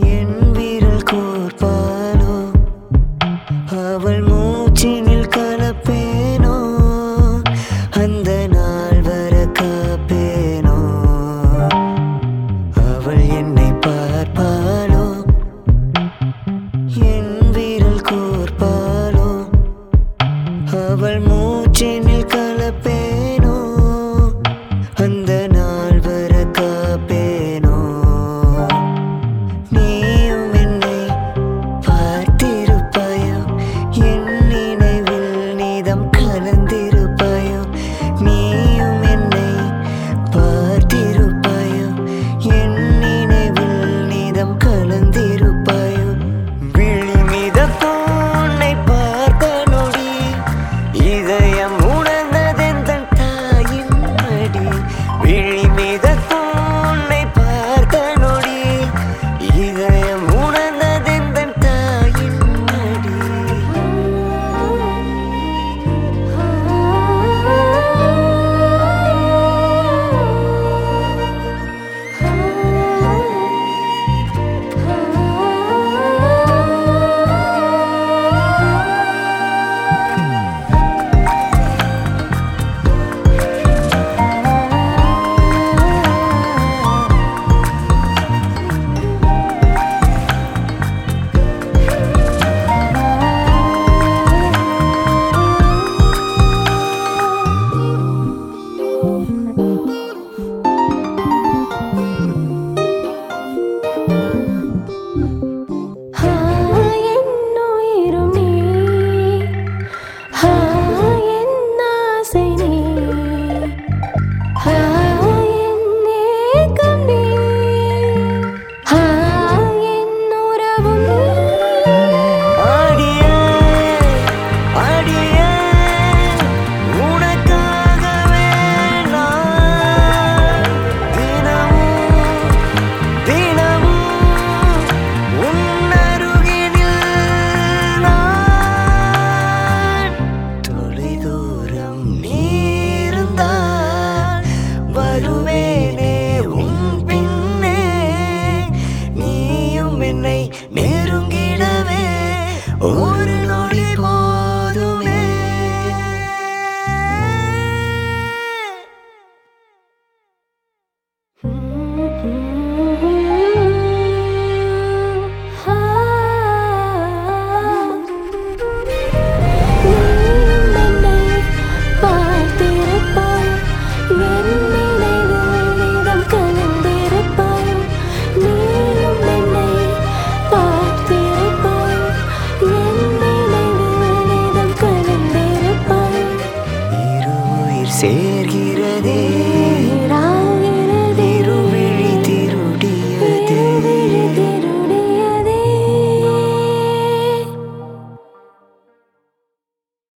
என் விரல் கோர்ப்பாலோ அவள் மூச்சினில் கலப்பேனோ அந்த நாள் வர காப்பேனோ அவள் என்னை பார்ப்பாலோ என் விரல் கோர்ப்பாலோ அவள் மூச்சினில் கலப்பேனோ அந்த நாள் வர காப்பேனோ நீயும் என்னை பார்த்திருப்பாயோ என் நினைவில் நீதம் கலந்திருப்பாயோ நீயும் என்னை பார்த்திருப்பாயோ என் நினைவில் நீதம் கலந்திருப்பாயோ விழி மிதப்போன்னை பார்த்த நொடி இதயம் உணர்ந்ததெந்தன் தாயின் மடி விழி மிதப்போன்னை பார்த்த நொடி இதயம் உணர்ந்ததெந்தன் தாயின் மடி நெருங்கிடவே ஒரு நொடி போதுமே சேர்கிறதே